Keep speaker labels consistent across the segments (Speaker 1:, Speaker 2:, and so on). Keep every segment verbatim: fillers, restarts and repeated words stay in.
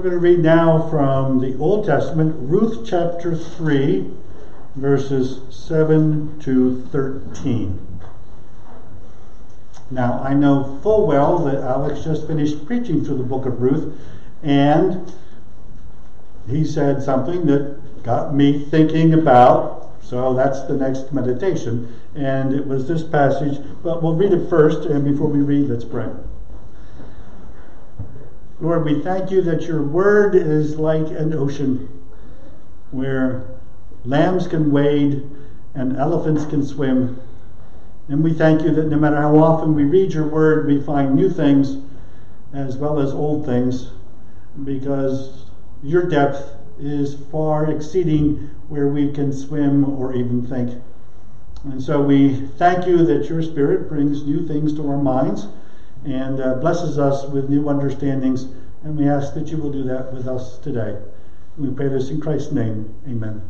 Speaker 1: We're going to read now from the Old Testament, Ruth chapter three, verses seven to thirteen. Now, I know full well that Alex just finished preaching through the book of Ruth, and he said something that got me thinking about, so that's the next meditation, and it was this passage, but we'll read it first, and before we read, let's pray. Lord, we thank you that your word is like an ocean where lambs can wade and elephants can swim. And we thank you that no matter how often we read your word, we find new things as well as old things, because your depth is far exceeding where we can swim or even think. And so we thank you that your Spirit brings new things to our minds and uh, blesses us with new understandings, and we ask that you will do that with us today. We pray this in Christ's name. Amen.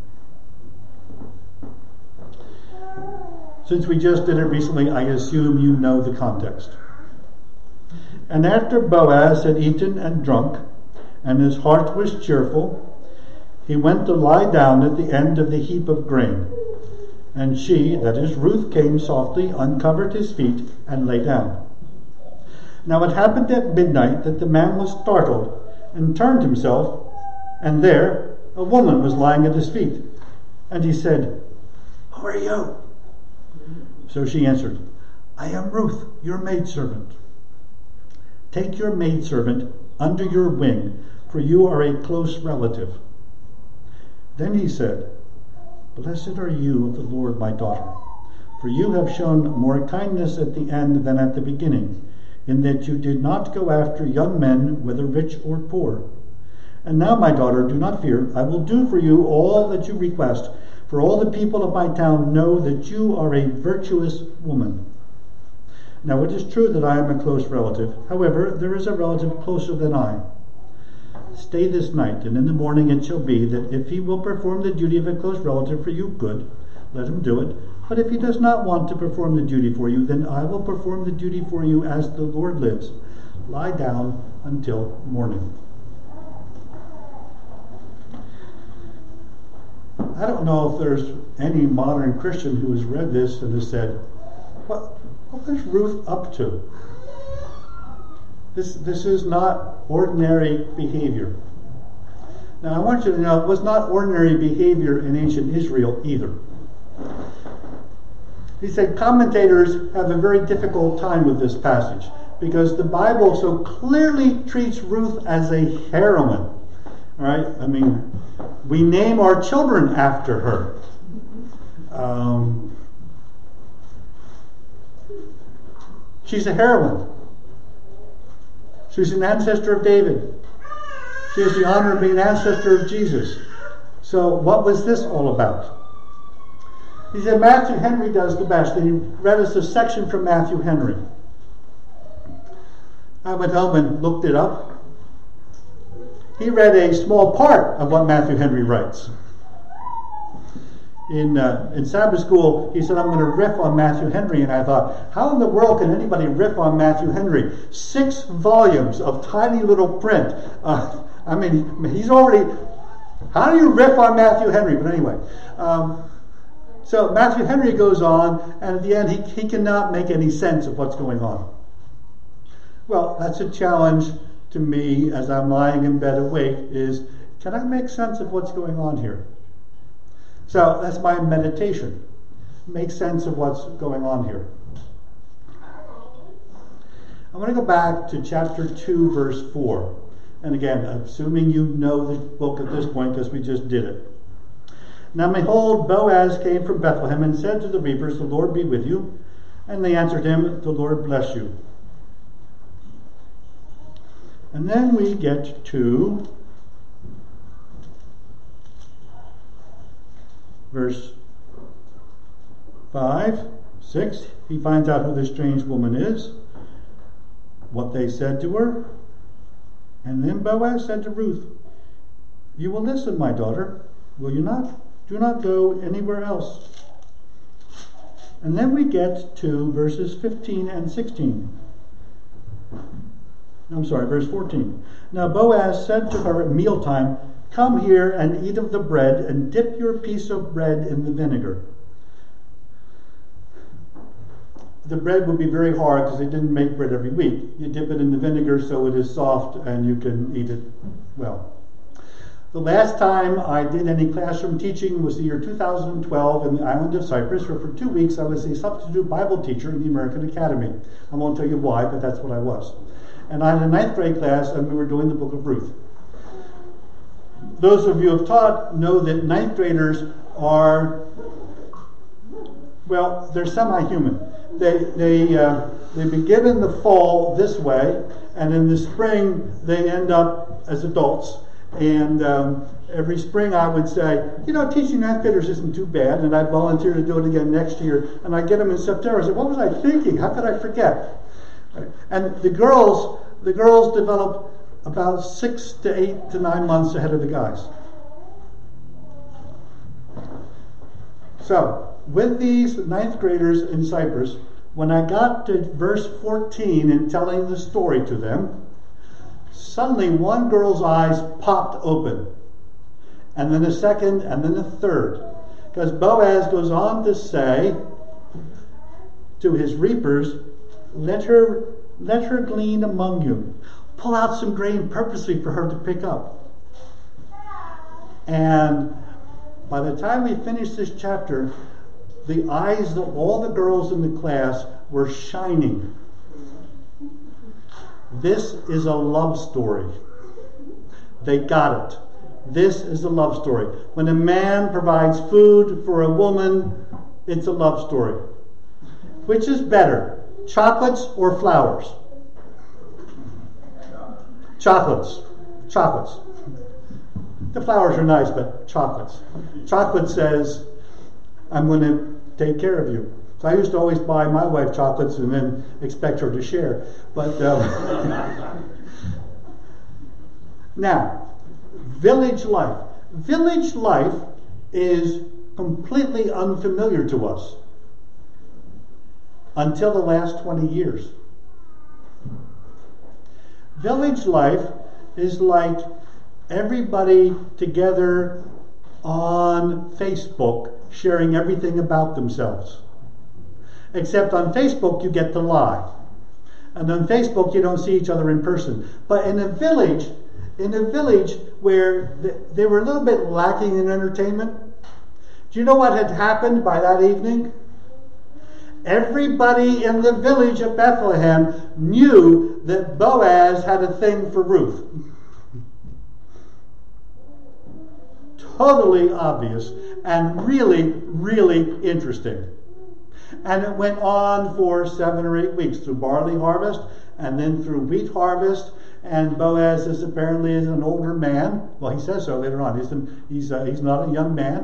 Speaker 1: Since we just did it recently, I assume you know the context. And after Boaz had eaten and drunk, and his heart was cheerful, he went to lie down at the end of the heap of grain. And she, that is Ruth, came softly, uncovered his feet, and lay down. Now it happened at midnight that the man was startled, and turned himself, and there a woman was lying at his feet. And he said, "Who are you?" So she answered, "I am Ruth, your maidservant. Take your maidservant under your wing, for you are a close relative." Then he said, "Blessed are you of the Lord, my daughter, for you have shown more kindness at the end than at the beginning, in that you did not go after young men, whether rich or poor. And now, my daughter, do not fear. I will do for you all that you request, for all the people of my town know that you are a virtuous woman. Now it is true that I am a close relative. However, there is a relative closer than I. Stay this night, and in the morning it shall be that if he will perform the duty of a close relative for you, good, let him do it. But if he does not want to perform the duty for you, then I will perform the duty for you as the Lord lives. Lie down until morning." I don't know if there's any modern Christian who has read this and has said, what, what was Ruth up to? This, this is not ordinary behavior. Now I want you to know it was not ordinary behavior in ancient Israel either. He said commentators have a very difficult time with this passage because the Bible so clearly treats Ruth as a heroine. All right? I mean, we name our children after her. Um, she's a heroine. She's an ancestor of David. She has the honor of being an ancestor of Jesus. So what was this all about? He said Matthew Henry does the best. And he read us a section from Matthew Henry. I went home and looked it up. He read a small part of what Matthew Henry writes. In uh, in Sabbath school, he said, "I'm going to riff on Matthew Henry." And I thought, how in the world can anybody riff on Matthew Henry? Six volumes of tiny little print. Uh, I mean, he's already... How do you riff on Matthew Henry? But anyway... Um, So Matthew Henry goes on, and at the end he, he cannot make any sense of what's going on. Well, that's a challenge to me as I'm lying in bed awake, is can I make sense of what's going on here? So that's my meditation. Make sense of what's going on here. I want to go back to chapter two, verse four. And again, assuming you know the book at this point because we just did it. "Now behold, Boaz came from Bethlehem and said to the reapers, 'The Lord be with you.' And they answered him, 'The Lord bless you.'" And then we get to verse five, six. He finds out who the strange woman is, what they said to her. And then Boaz said to Ruth, "You will listen, my daughter, will you not? Do not go anywhere else." And then we get to verses fifteen and sixteen. I'm sorry, verse fourteen. Now Boaz said to her at mealtime, "Come here and eat of the bread, and dip your piece of bread in the vinegar." The bread would be very hard because they didn't make bread every week. You dip it in the vinegar so it is soft and you can eat it well. The last time I did any classroom teaching was the year two thousand twelve in the island of Cyprus, where for two weeks I was a substitute Bible teacher in the American Academy. I won't tell you why, but that's what I was. And I had a ninth grade class, and we were doing the book of Ruth. Those of you who have taught know that ninth graders are, well, they're semi-human. They they uh, they begin in the fall this way, and in the spring they end up as adults. And um, every spring I would say, you know, teaching ninth graders isn't too bad, and I'd volunteer to do it again next year. And I get them in September. I say, what was I thinking? How could I forget? And the girls, the girls develop about six to eight to nine months ahead of the guys. So, with these ninth graders in Cyprus, when I got to verse fourteen and telling the story to them, suddenly one girl's eyes popped open, and then a second, and then a third. Because Boaz goes on to say to his reapers, let her, let her glean among you. Pull out some grain purposely for her to pick up. And by the time we finished this chapter, the eyes of all the girls in the class were shining. This is a love story. They got it. This is a love story. When a man provides food for a woman, it's a love story. Which is better, chocolates or flowers? Chocolates. Chocolates. The flowers are nice, but chocolates. Chocolate says, I'm going to take care of you. So I used to always buy my wife chocolates and then expect her to share. But um, now, village life. Village life is completely unfamiliar to us until the last twenty years. Village life is like everybody together on Facebook sharing everything about themselves. Except on Facebook you get to lie. And on Facebook you don't see each other in person. But in a village, in a village where they were a little bit lacking in entertainment, do you know what had happened by that evening? Everybody in the village of Bethlehem knew that Boaz had a thing for Ruth. Totally obvious and really, really interesting. And it went on for seven or eight weeks through barley harvest and then through wheat harvest. And Boaz is apparently is an older man. Well, he says so later on. He's, an, he's, uh, he's not a young man.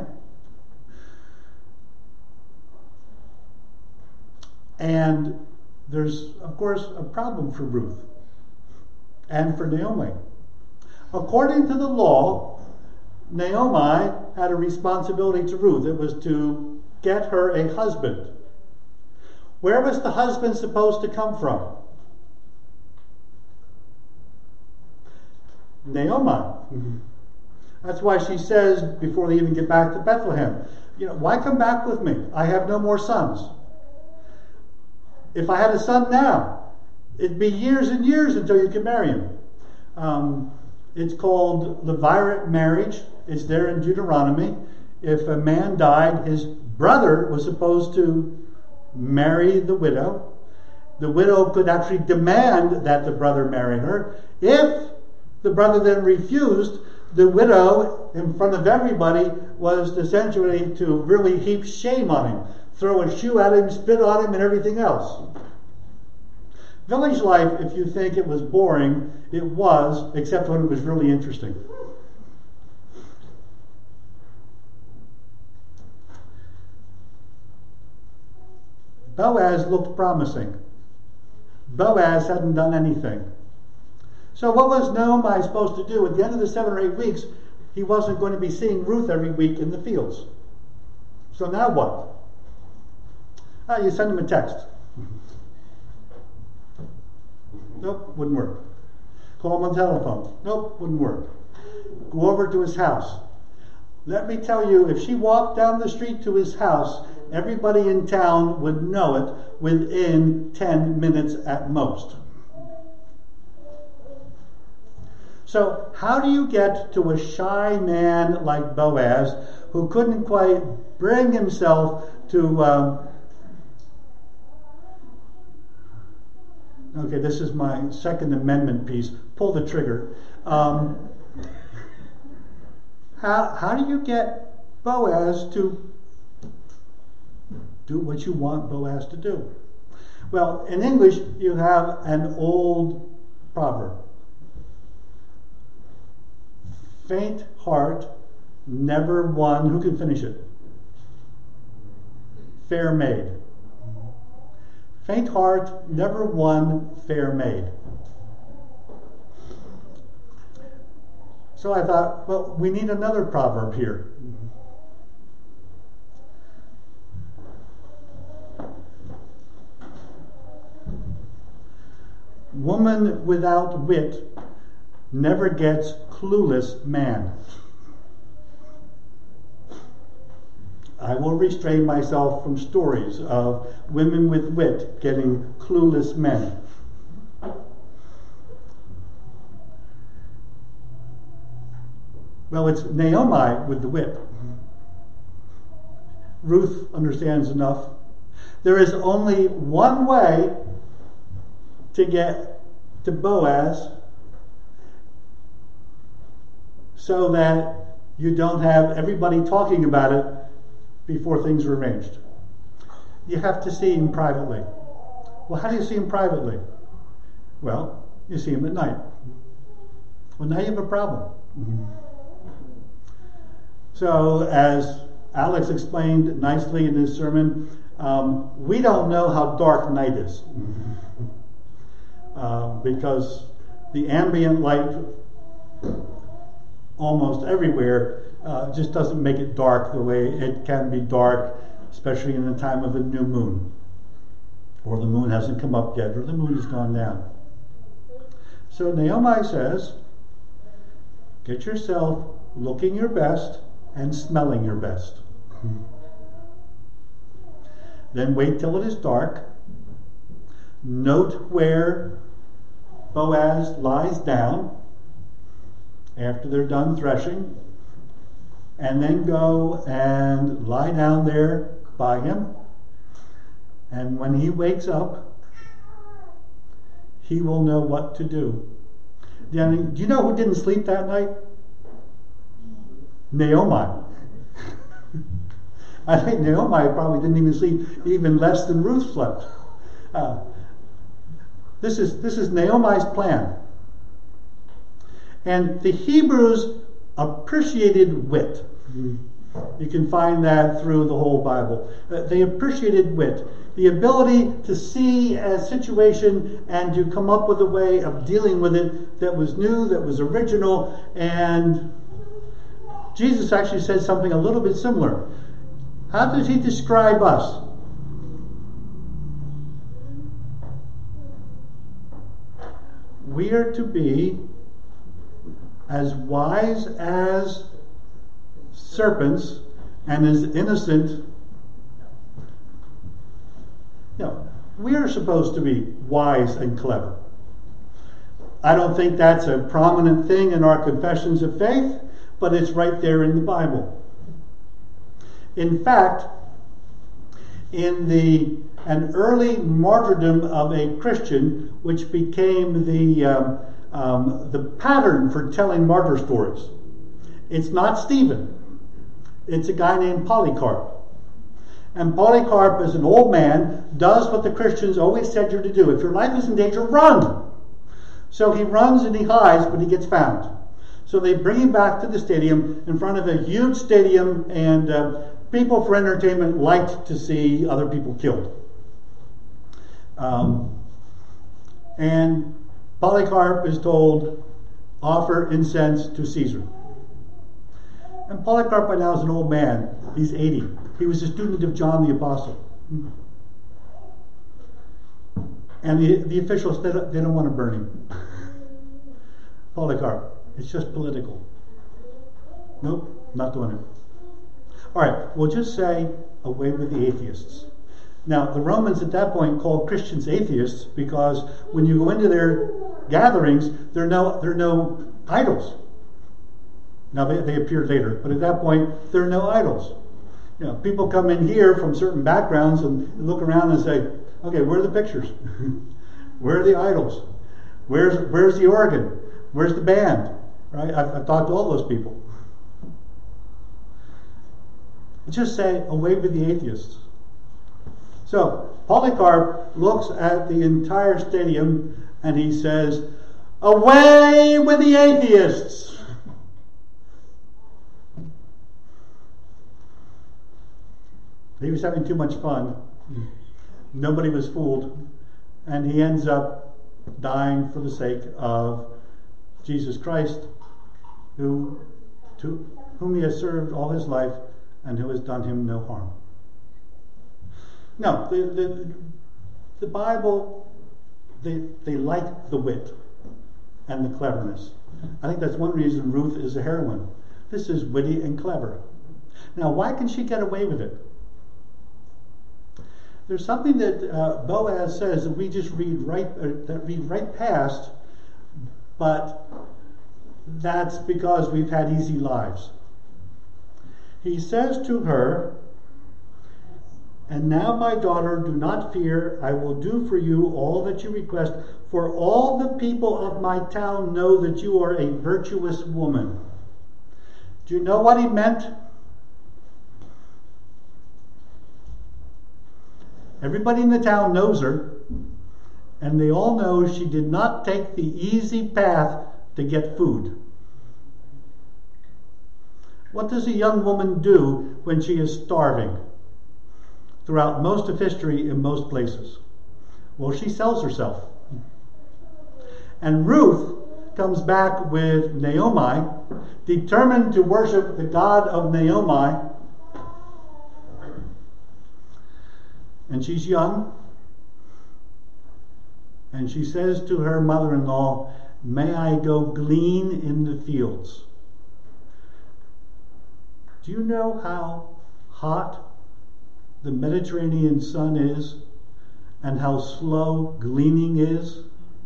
Speaker 1: And there's, of course, a problem for Ruth and for Naomi. According to the law, Naomi had a responsibility to Ruth. It was to get her a husband. Where was the husband supposed to come from? Naomi. Mm-hmm. That's why she says, before they even get back to Bethlehem, you know, why come back with me? I have no more sons. If I had a son now, it'd be years and years until you could marry him. Um, it's called levirate marriage. It's there in Deuteronomy. If a man died, his brother was supposed to marry the widow. The widow could actually demand that the brother marry her. If the brother then refused, the widow, in front of everybody, was essentially to really heap shame on him. Throw a shoe at him, spit on him, and everything else. Village life, if you think it was boring, it was, except when it was really interesting. Boaz looked promising. Boaz hadn't done anything. So what was Naomi supposed to do? At the end of the seven or eight weeks, he wasn't going to be seeing Ruth every week in the fields. So now what? Ah, you send him a text. Nope, wouldn't work. Call him on the telephone. Nope, wouldn't work. Go over to his house. Let me tell you, if she walked down the street to his house, everybody in town would know it within ten minutes at most. So how do you get to a shy man like Boaz who couldn't quite bring himself to... Um, okay, this is my Second Amendment piece. Pull the trigger. Um, how, how do you get Boaz to do what you want Boaz to do? Well, in English, you have an old proverb. Faint heart never won. Who can finish it? Fair maid. Faint heart never won fair maid. So I thought, well, we need another proverb here. Woman without wit never gets clueless man. I will restrain myself from stories of women with wit getting clueless men. Well, it's Naomi with the whip. Ruth understands enough. There is only one way to get to Boaz so that you don't have everybody talking about it before things are arranged. You have to see him privately. Well, how do you see him privately? Well, you see him at night. Well, now you have a problem. Mm-hmm. So, as Alex explained nicely in his sermon, um, we don't know how dark night is. Mm-hmm. uh, because the ambient light almost everywhere uh, just doesn't make it dark the way it can be dark, especially in the time of a new moon, or the moon hasn't come up yet, or the moon has gone down. So Naomi says, get yourself looking your best and smelling your best. Mm-hmm. Then wait till it is dark. Note where Boaz lies down after they're done threshing, and then go and lie down there by him. And when he wakes up, he will know what to do. Do you know who didn't sleep that night? Naomi. I think Naomi probably didn't even sleep even less than Ruth slept. Uh, this is this is Naomi's plan. And the Hebrews appreciated wit. You can find that through the whole Bible. Uh, they appreciated wit. The ability to see a situation and to come up with a way of dealing with it that was new, that was original. And Jesus actually said something a little bit similar. How does he describe us? We are to be as wise as serpents and as innocent. No, we are supposed to be wise and clever. I don't think that's a prominent thing in our confessions of faith, but it's right there in the Bible. In fact, in the an early martyrdom of a Christian, which became the um, um, the pattern for telling martyr stories, it's not Stephen. It's a guy named Polycarp. And Polycarp, as an old man, does what the Christians always said you're to do. If your life is in danger, run! So he runs and he hides, but he gets found. So they bring him back to the stadium in front of a huge stadium, and uh, people for entertainment liked to see other people killed. Um, and Polycarp is told, offer incense to Caesar. And Polycarp by now is an old man. He's eighty. He was a student of John the Apostle. And the, the officials, they don't, they don't want to burn him. Polycarp. It's just political. Nope, not doing it. All right, we'll just say away with the atheists. Now, the Romans at that point called Christians atheists because when you go into their gatherings, there are no, there are no idols. Now, they, they appeared later, but at that point, there are no idols. You know, people come in here from certain backgrounds and look around and say, okay, where are the pictures? Where are the idols? Where's where's the organ? Where's the band? Right? I've, I've talked to all those people. Just say, away with the atheists. So, Polycarp looks at the entire stadium and he says, away with the atheists! He was having too much fun. Nobody was fooled. And he ends up dying for the sake of Jesus Christ, who, to whom he has served all his life and who has done him no harm. No, the, the, the Bible, they, they like the wit and the cleverness. I think that's one reason Ruth is a heroine. This is witty and clever. Now, why can she get away with it? There's something that uh, Boaz says that we just read right uh, that read right past, but that's because we've had easy lives. He says to her, and now, my daughter, do not fear. I will do for you all that you request, for all the people of my town know that you are a virtuous woman. Do you know what he meant? Everybody in the town knows her, and they all know she did not take the easy path to get food. What does a young woman do when she is starving? Throughout most of history in most places. Well, she sells herself. And Ruth comes back with Naomi, determined to worship the God of Naomi. And she's young. And she says to her mother-in-law, may I go glean in the fields? Do you know how hot the Mediterranean sun is and how slow gleaning is?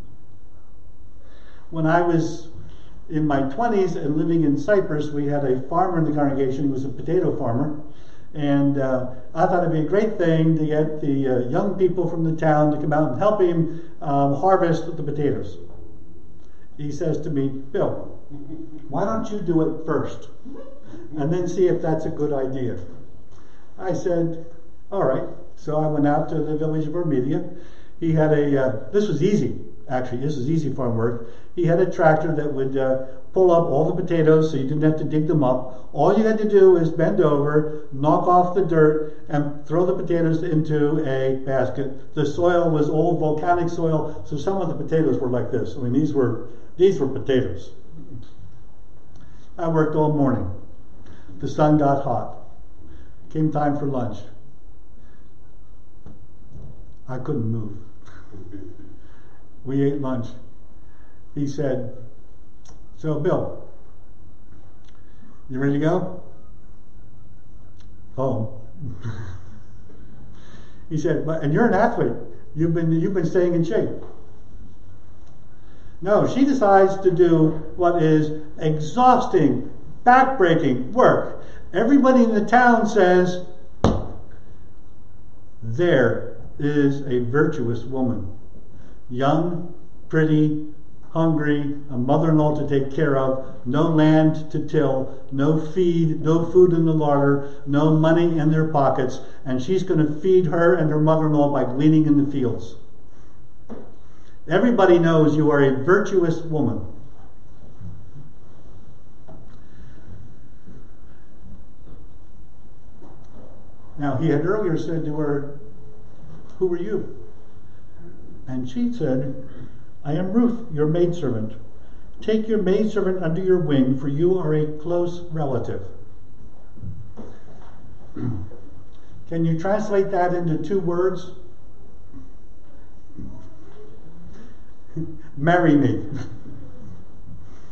Speaker 1: When I was in my twenties and living in Cyprus, we had a farmer in the congregation who was a potato farmer, and uh, I thought it'd be a great thing to get the uh, young people from the town to come out and help him um, harvest the potatoes. He says to me, Bill, why don't you do it first and then see if that's a good idea? I said, all right. So I went out to the village of Armedia. He had a, uh, this was easy, actually. This is easy farm work. He had a tractor that would uh, pull up all the potatoes so you didn't have to dig them up. All you had to do is bend over, knock off the dirt, and throw the potatoes into a basket. The soil was old volcanic soil, so some of the potatoes were like this. I mean, these were, these were potatoes. I worked all morning. The sun got hot. Came time for lunch. I couldn't move. We ate lunch. He said, so Bill, you ready to go? Home. He said, but and you're an athlete. You've been you've been staying in shape. No, she decides to do what is exhausting, backbreaking work. Everybody in the town says, there is a virtuous woman. Young, pretty, hungry, a mother-in-law to take care of, no land to till, no feed, no food in the larder, no money in their pockets, and she's going to feed her and her mother-in-law by gleaning in the fields. Everybody knows you are a virtuous woman. Now, he had earlier said to her, who are you? And she said, I am Ruth, your maidservant. Take your maidservant under your wing, for you are a close relative. Can you translate that into two words? Marry me.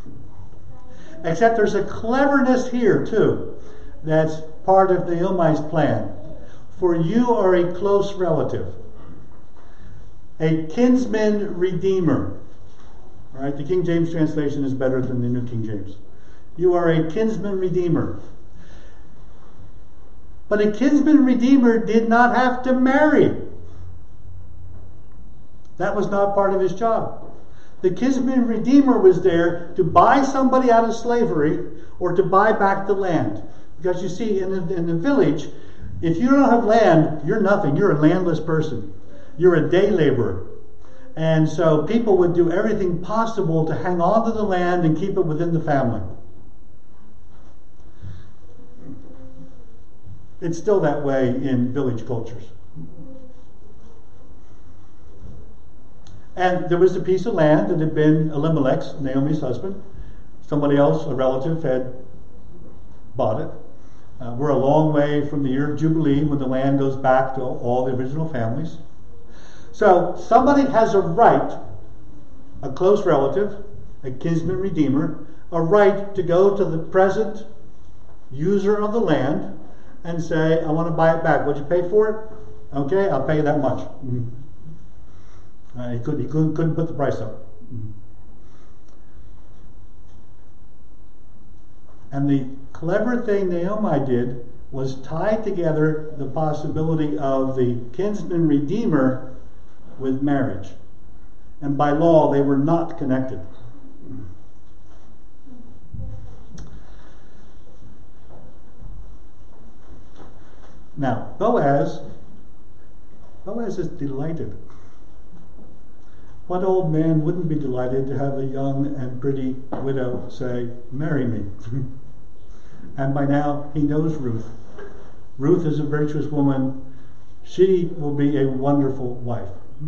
Speaker 1: Except there's a cleverness here too that's part of Naomi's plan. For you are a close relative, a kinsman redeemer. Right? The King James translation is better than the New King James. You are a kinsman redeemer. But a kinsman redeemer did not have to marry. That was not part of his job. The kinsman redeemer was there to buy somebody out of slavery or to buy back the land. Because you see, in the, in the village, if you don't have land, you're nothing. You're a landless person. You're a day laborer. And so people would do everything possible to hang on to the land and keep it within the family. It's still that way in village cultures. And there was a piece of land that had been Elimelech's, Naomi's husband. Somebody else, a relative, had bought it. Uh, we're a long way from the year of Jubilee when the land goes back to all the original families. So somebody has a right, a close relative, a kinsman redeemer, a right to go to the present user of the land and say, I want to buy it back. Would you pay for it? Okay, I'll pay you that much. Mm-hmm. Uh, he, could, he couldn't, couldn't put the price up. Mm-hmm. And the clever thing Naomi did was tie together the possibility of the kinsman redeemer with marriage. And by law, they were not connected. Now, Boaz, Boaz is delighted. What old man wouldn't be delighted to have a young and pretty widow say, marry me? And by now, he knows Ruth. Ruth is a virtuous woman. She will be a wonderful wife.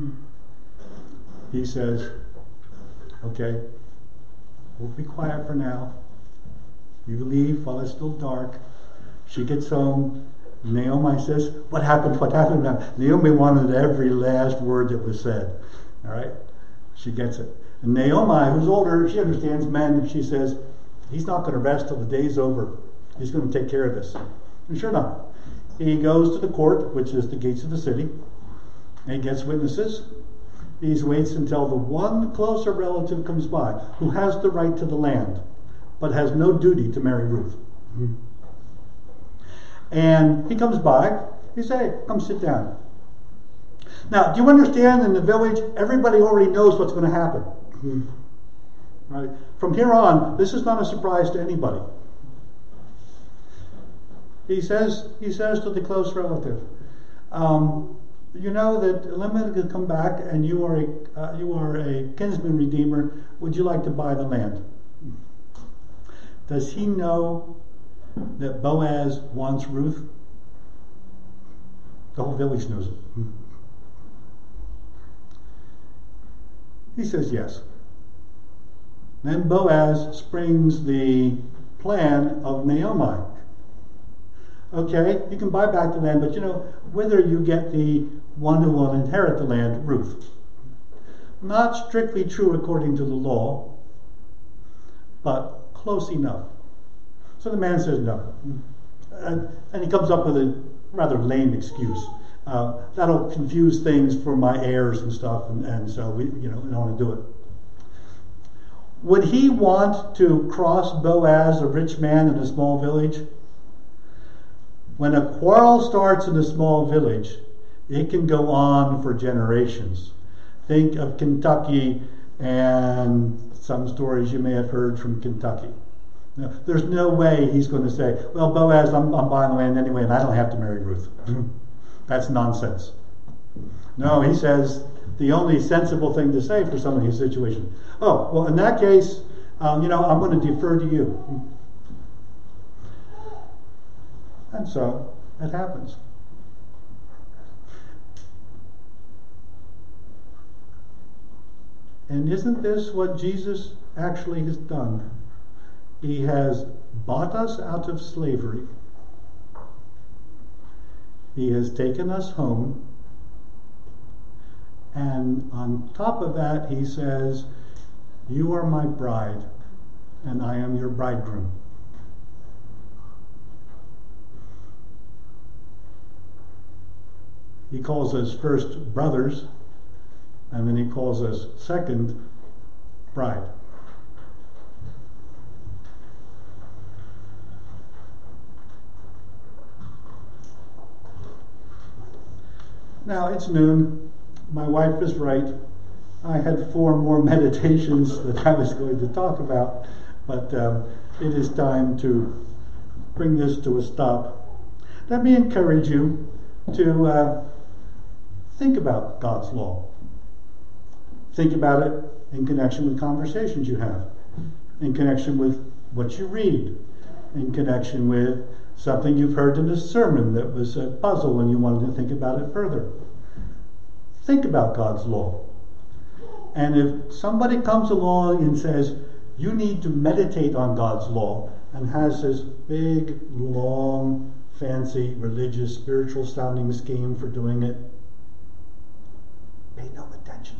Speaker 1: He says, okay, we'll be quiet for now. You leave while it's still dark. She gets home. Naomi says, what happened? What happened? Naomi wanted every last word that was said. All right? She gets it. And Naomi, who's older, she understands men. She says, he's not going to rest till the day's over. He's going to take care of this. And sure enough, he goes to the court, which is the gates of the city, and he gets witnesses. He waits until the one closer relative comes by who has the right to the land, but has no duty to marry Ruth. Mm-hmm. And he comes by. He says, hey, come sit down. Now, do you understand, in the village, everybody already knows what's going to happen. Mm-hmm. Right? From here on, this is not a surprise to anybody. He says, he says to the close relative, um, you know that Elimelech has come back and you are, a, uh, you are a kinsman redeemer. Would you like to buy the land? Does he know that Boaz wants Ruth? The whole village knows it. He says yes. Then Boaz springs the plan of Naomi. Okay, you can buy back the land, but you know, whether you get the one who will inherit the land, Ruth. Not strictly true according to the law, but close enough. So the man says no. And, and he comes up with a rather lame excuse. Uh, that'll confuse things for my heirs and stuff, and, and so we, you know, we don't want to do it. Would he want to cross Boaz, a rich man in a small village? When a quarrel starts in a small village, it can go on for generations. Think of Kentucky and some stories you may have heard from Kentucky. Now, there's no way he's going to say, well, Boaz, I'm, I'm buying the land anyway, and I don't have to marry Ruth. That's nonsense. No, he says the only sensible thing to say for someone in his situation. Oh, well, in that case, um, you know, I'm going to defer to you. And so it happens. And isn't this what Jesus actually has done? He has bought us out of slavery. He has taken us home. And on top of that, he says, you are my bride. and I am your bridegroom. He calls us first brothers, and then he calls us second bride. Now it's noon. My wife is right. I had four more meditations that I was going to talk about, but um, it is time to bring this to a stop. Let me encourage you to uh, think about God's law. Think about it in connection with conversations you have, in connection with what you read, in connection with something you've heard in a sermon that was a puzzle and you wanted to think about it further. Think about God's law. And if somebody comes along and says, you need to meditate on God's law, and has this big, long, fancy, religious, spiritual sounding scheme for doing it, pay no attention.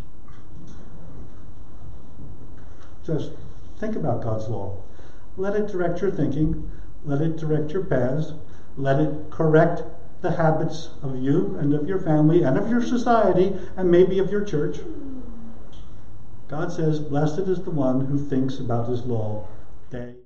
Speaker 1: Just think about God's law. Let it direct your thinking. Let it direct your paths. Let it correct the habits of you and of your family and of your society and maybe of your church. God says, blessed is the one who thinks about his law day